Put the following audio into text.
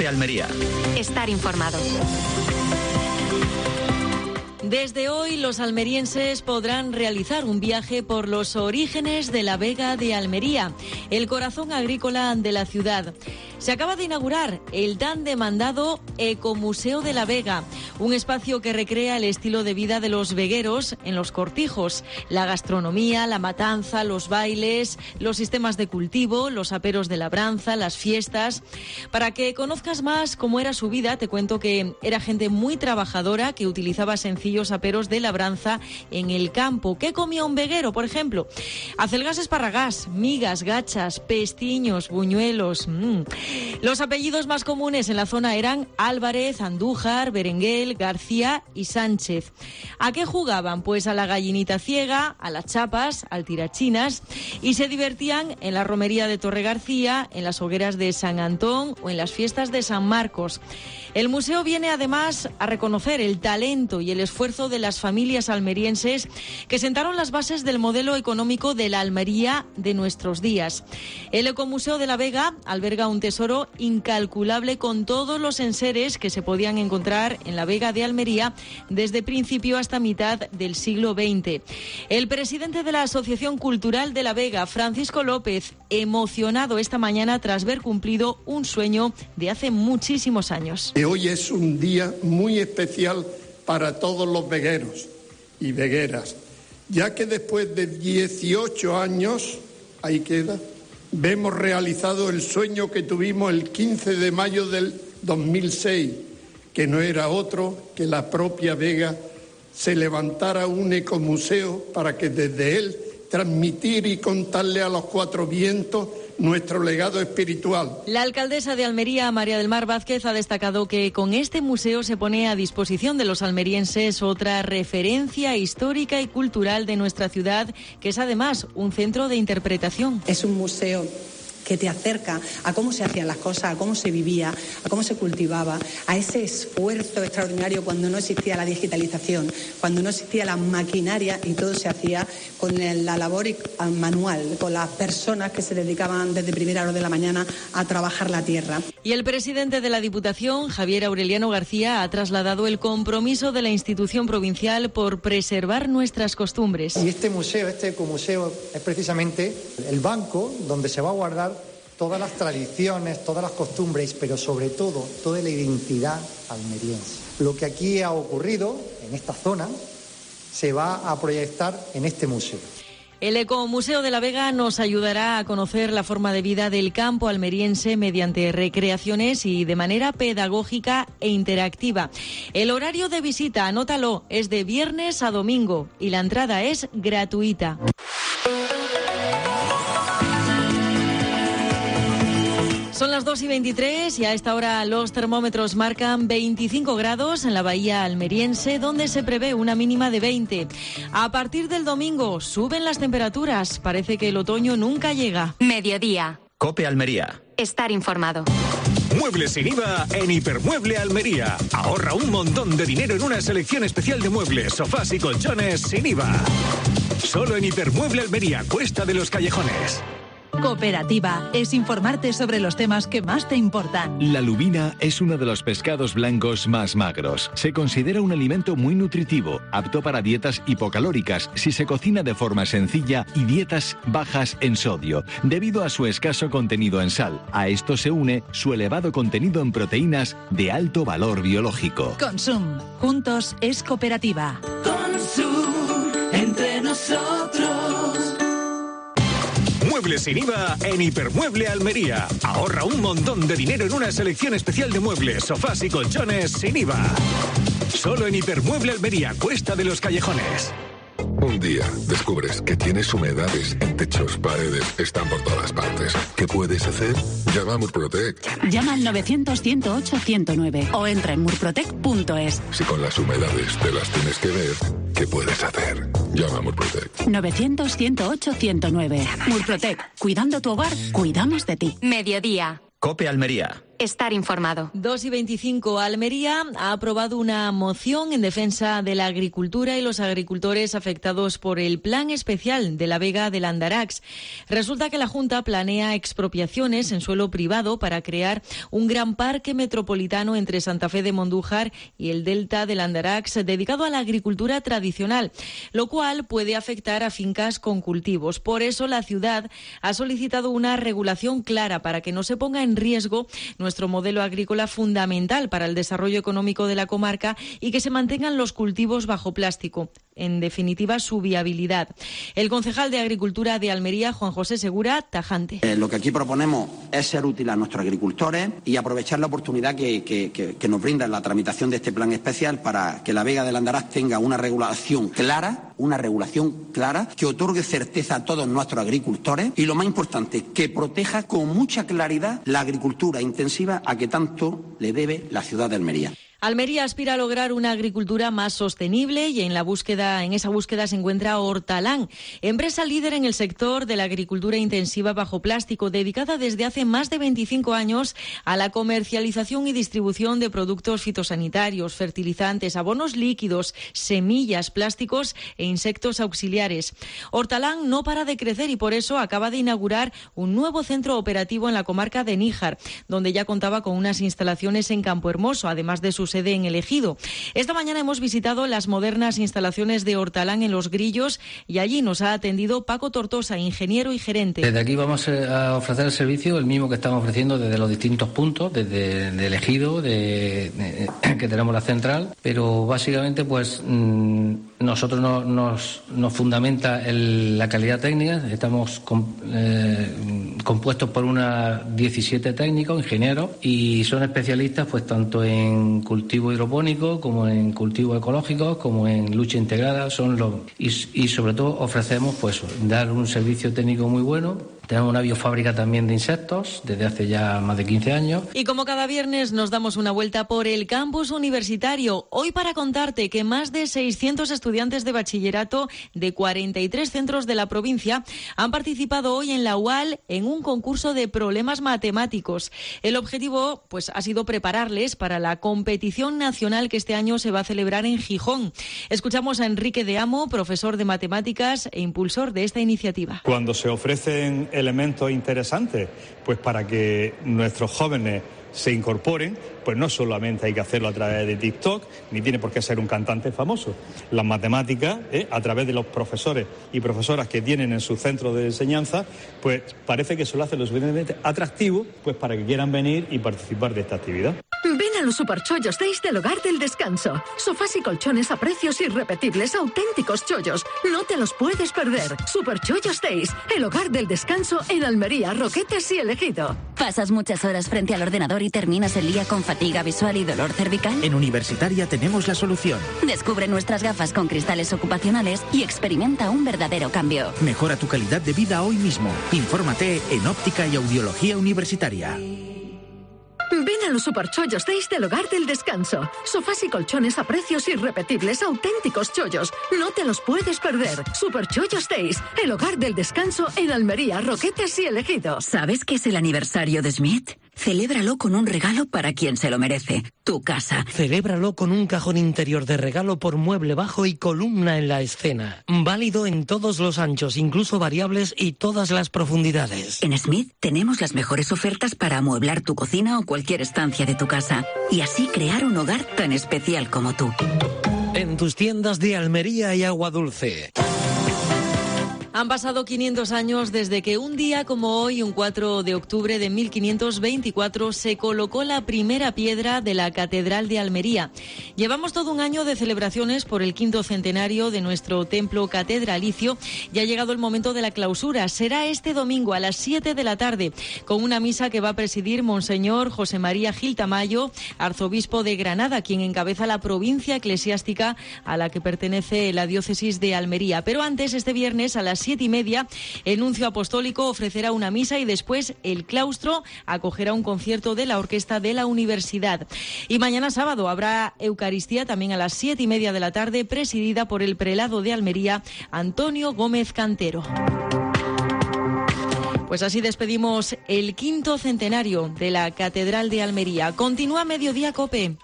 COPE Almería. Estar informado. Desde hoy los almerienses podrán realizar un viaje por los orígenes de la Vega de Almería, el corazón agrícola de la ciudad. Se acaba de inaugurar el tan demandado Ecomuseo de la Vega, un espacio que recrea el estilo de vida de los vegueros en los cortijos, la gastronomía, la matanza, los bailes, los sistemas de cultivo, los aperos de labranza, las fiestas. Para que conozcas más cómo era su vida, te cuento que era gente muy trabajadora que utilizaba sencillos aperos de labranza en el campo. ¿Qué comía un veguero, por ejemplo? Acelgas esparragás, migas, gachas, pestiños, buñuelos. Los apellidos más comunes en la zona eran Álvarez, Andújar, Berenguel, García y Sánchez. ¿A qué jugaban? Pues a la gallinita ciega, a las chapas, al tirachinas, y se divertían en la romería de Torre García, en las hogueras de San Antón o en las fiestas de San Marcos. El museo viene además a reconocer el talento y el esfuerzo de las familias almerienses que sentaron las bases del modelo económico de la Almería de nuestros días. El Ecomuseo de la Vega alberga un tesoro incalculable con todos los enseres que se podían encontrar en la Vega de Almería desde principio hasta mitad del siglo XX. El presidente de la Asociación Cultural de la Vega, Francisco López, emocionado esta mañana tras ver cumplido un sueño de hace muchísimos años. Hoy es un día muy especial para todos los vegueros y vegueras, ya que después de 18 años, ahí queda, vemos realizado el sueño que tuvimos el 15 de mayo del 2006, que no era otro que la propia Vega se levantara un ecomuseo para que desde él transmitir y contarle a los cuatro vientos nuestro legado espiritual. La alcaldesa de Almería, María del Mar Vázquez, ha destacado que con este museo se pone a disposición de los almerienses otra referencia histórica y cultural de nuestra ciudad, que es además un centro de interpretación. Es un museo que te acerca a cómo se hacían las cosas, a cómo se vivía, a cómo se cultivaba, a ese esfuerzo extraordinario cuando no existía la digitalización, cuando no existía la maquinaria y todo se hacía con la labor manual, con las personas que se dedicaban desde primera hora de la mañana a trabajar la tierra. Y el presidente de la Diputación, Javier Aureliano García, ha trasladado el compromiso de la institución provincial por preservar nuestras costumbres. Y este museo, este ecomuseo, es precisamente el banco donde se va a guardar todas las tradiciones, todas las costumbres, pero sobre todo toda la identidad almeriense. Lo que aquí ha ocurrido en esta zona se va a proyectar en este museo. El Ecomuseo de la Vega nos ayudará a conocer la forma de vida del campo almeriense mediante recreaciones y de manera pedagógica e interactiva. El horario de visita, anótalo, es de viernes a domingo y la entrada es gratuita. Son las 2:23 y a esta hora los termómetros marcan 25 grados en la bahía almeriense, donde se prevé una mínima de 20. A partir del domingo suben las temperaturas. Parece que el otoño nunca llega. Mediodía. COPE Almería. Estar informado. Muebles sin IVA en Hipermueble Almería. Ahorra un montón de dinero en una selección especial de muebles, sofás y colchones sin IVA. Solo en Hipermueble Almería, Cuesta de los Callejones. Cooperativa es informarte sobre los temas que más te importan. La lubina es uno de los pescados blancos más magros. Se considera un alimento muy nutritivo, apto para dietas hipocalóricas si se cocina de forma sencilla y dietas bajas en sodio, debido a su escaso contenido en sal. A esto se une su elevado contenido en proteínas de alto valor biológico. Consum. Juntos es cooperativa. Consum. Entre nosotros. Muebles sin IVA en Hipermueble Almería. Ahorra un montón de dinero en una selección especial de muebles, sofás y colchones sin IVA. Solo en Hipermueble Almería, Cuesta de los Callejones. Un día descubres que tienes humedades en techos, paredes, están por todas partes. ¿Qué puedes hacer? Llama a Murprotec. Llama al 900-108-109 o entra en murprotec.es. Si con las humedades te las tienes que ver, ¿qué puedes hacer? Llama a Murprotec. 900-108-109. Murprotec. Cuidando tu hogar, cuidamos de ti. Mediodía. COPE Almería. Estar informado. 2:25. Almería ha aprobado una moción en defensa de la agricultura y los agricultores afectados por el plan especial de la Vega del Andarax. Resulta que la Junta planea expropiaciones en suelo privado para crear un gran parque metropolitano entre Santa Fe de Mondújar y el delta del Andarax dedicado a la agricultura tradicional, lo cual puede afectar a fincas con cultivos. Por eso la ciudad ha solicitado una regulación clara para que no se ponga en riesgo nuestro modelo agrícola fundamental para el desarrollo económico de la comarca y que se mantengan los cultivos bajo plástico. En definitiva, su viabilidad. El concejal de Agricultura de Almería, Juan José Segura, tajante. Lo que aquí proponemos es ser útil a nuestros agricultores y aprovechar la oportunidad que nos brinda la tramitación de este plan especial para que la Vega del Andarax tenga una regulación clara que otorgue certeza a todos nuestros agricultores y, lo más importante, que proteja con mucha claridad la agricultura intensiva a que tanto le debe la ciudad de Almería. Almería aspira a lograr una agricultura más sostenible y en esa búsqueda se encuentra Hortalán, empresa líder en el sector de la agricultura intensiva bajo plástico, dedicada desde hace más de 25 años a la comercialización y distribución de productos fitosanitarios, fertilizantes, abonos líquidos, semillas, plásticos e insectos auxiliares. Hortalán no para de crecer y por eso acaba de inaugurar un nuevo centro operativo en la comarca de Níjar, donde ya contaba con unas instalaciones en Campohermoso, además de su sede en El Ejido. Esta mañana hemos visitado las modernas instalaciones de Hortalán en Los Grillos y allí nos ha atendido Paco Tortosa, ingeniero y gerente. Desde aquí vamos a ofrecer el servicio, el mismo que estamos ofreciendo desde los distintos puntos, desde El Ejido, que tenemos la central, pero básicamente pues nosotros nos fundamenta la calidad técnica. Estamos compuestos por unas 17 técnicos, ingenieros, y son especialistas pues tanto en cultivo hidropónico como en cultivo ecológico como en lucha integrada y sobre todo ofrecemos pues dar un servicio técnico muy bueno. Tenemos una biofábrica también de insectos desde hace ya más de 15 años. Y como cada viernes nos damos una vuelta por el campus universitario. Hoy para contarte que más de 600 estudiantes de bachillerato de 43 centros de la provincia han participado hoy en la UAL en un concurso de problemas matemáticos. El objetivo pues ha sido prepararles para la competición nacional que este año se va a celebrar en Gijón. Escuchamos a Enrique de Amo, profesor de matemáticas e impulsor de esta iniciativa. Cuando se ofrecen elementos interesantes, pues para que nuestros jóvenes se incorporen, pues no solamente hay que hacerlo a través de TikTok, ni tiene por qué ser un cantante famoso. Las matemáticas, a través de los profesores y profesoras que tienen en su centro de enseñanza, pues parece que eso lo hace lo suficientemente atractivo pues para que quieran venir y participar de esta actividad. Ven a los Superchollos Days del Hogar del Descanso. Sofás y colchones a precios irrepetibles, auténticos chollos. No te los puedes perder. Superchollos Days, el Hogar del Descanso en Almería, Roquetas y El Ejido. ¿Pasas muchas horas frente al ordenador y terminas el día con fatiga visual y dolor cervical? En Universitaria tenemos la solución. Descubre nuestras gafas con cristales ocupacionales y experimenta un verdadero cambio. Mejora tu calidad de vida hoy mismo. Infórmate en Óptica y Audiología Universitaria. Ven a los Superchollos Days del Hogar del Descanso. Sofás y colchones a precios irrepetibles, auténticos chollos. No te los puedes perder. Superchollos Days, el Hogar del Descanso en Almería, Roquetas y El Ejido. ¿Sabes qué es el aniversario de Smith? Celébralo con un regalo para quien se lo merece. Tu casa. Celébralo con un cajón interior de regalo por mueble bajo y columna en la escena. Válido en todos los anchos, incluso variables y todas las profundidades. En Smith tenemos las mejores ofertas para amueblar tu cocina o cualquier estancia de tu casa. Y así crear un hogar tan especial como tú. En tus tiendas de Almería y Aguadulce. Han pasado 500 años desde que un día como hoy, un 4 de octubre de 1524, se colocó la primera piedra de la Catedral de Almería. Llevamos todo un año de celebraciones por el 5º centenario de nuestro templo catedralicio y ha llegado el momento de la clausura. Será este domingo a las 7 de la tarde, con una misa que va a presidir Monseñor José María Gil Tamayo, arzobispo de Granada, quien encabeza la provincia eclesiástica a la que pertenece la diócesis de Almería. Pero antes, este viernes a las 7:30, el nuncio apostólico ofrecerá una misa y después el claustro acogerá un concierto de la orquesta de la universidad. Y mañana sábado habrá Eucaristía también a las 7:30 de la tarde, presidida por el prelado de Almería, Antonio Gómez Cantero. Pues así despedimos el 5º centenario de la Catedral de Almería. Continúa Mediodía COPE.